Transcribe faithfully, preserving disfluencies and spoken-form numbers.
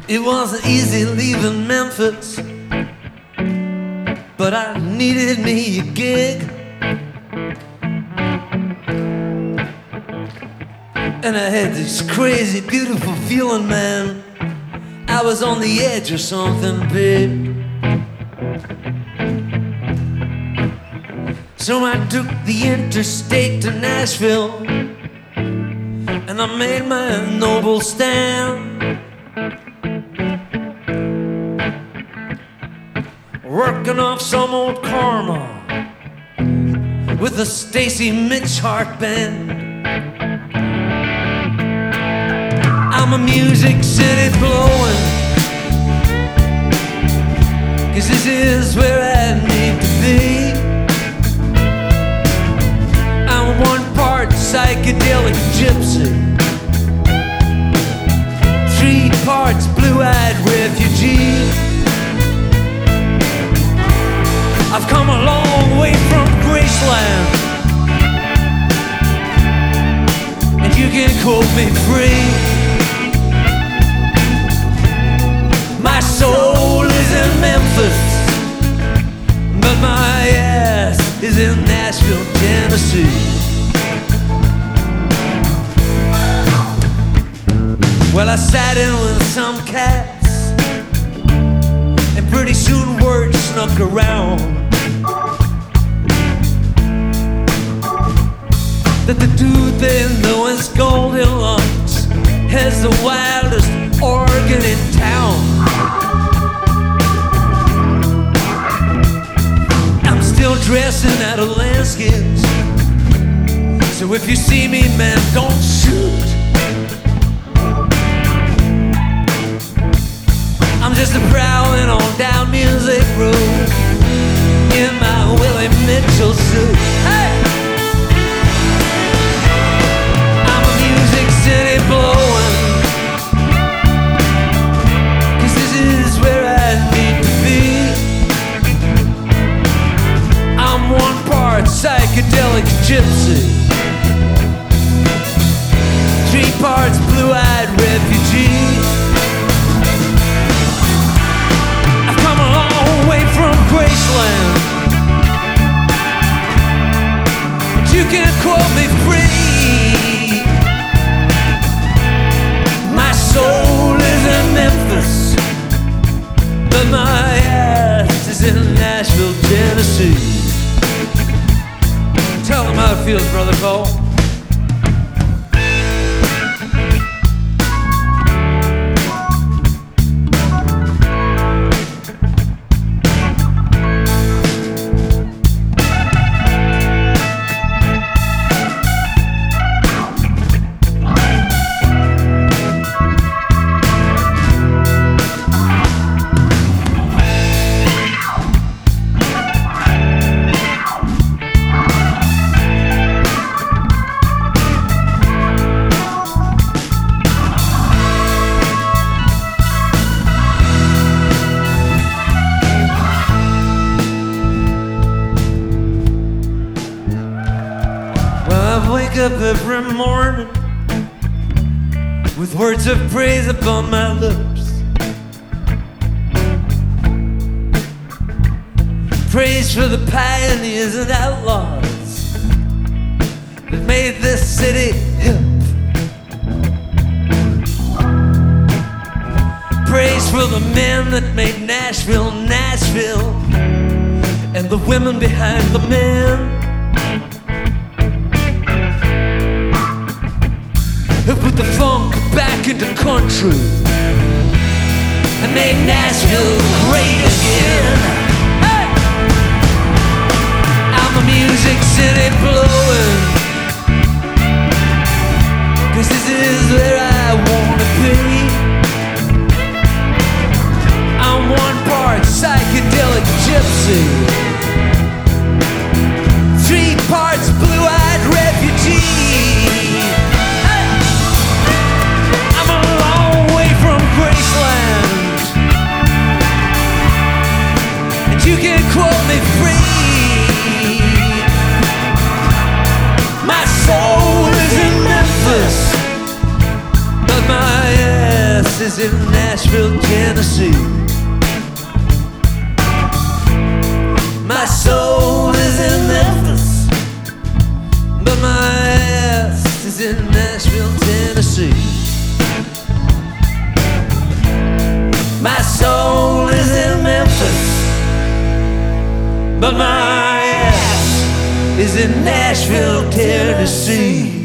It wasn't easy leaving Memphis, but I needed me a gig. And I had this crazy, beautiful feeling, man. I was on the edge of something big. So I took the interstate to Nashville, and I made my noble stand. Working off some old karma with the Stacy Mitch Hart Band. I'm a Music City blowing, 'cause this is where I need to be. I'm one part psychedelic gypsy, three parts blue-eyed refugee. I've come a long way from Graceland, and you can quote me free. My soul is in Memphis, but my ass is in Nashville, Tennessee. Well, I sat in with some cats, and pretty soon word snuck around that the dude in those golden lungs has the wildest organ in town. I'm still dressing out of landscapes, so if you see me, man, don't shoot. I'm just a prowling on down Music Road in my Willie Mitchell suit. Hey! I'm a Music City blowing, 'cause this is where I need to be. I'm one part psychedelic gypsy, three parts blue-eyed refugee. From Graceland, but you can quote me free. My soul is in Memphis, but my ass is in Nashville, Tennessee. Tell them how it feels, Brother Cole. Up every morning with words of praise upon my lips. Praise for the pioneers and outlaws that made this city hip. Praise for the men that made Nashville, Nashville, and the women behind the men who put the funk back into country and made Nashville great again. Hey! I'm a Music City blowing, 'cause this is where I wanna be. I'm one part psychedelic gypsy, three parts blue-eyed refugee. Graceland, Tennessee. My soul is in Memphis, but my ass is in Nashville, Tennessee.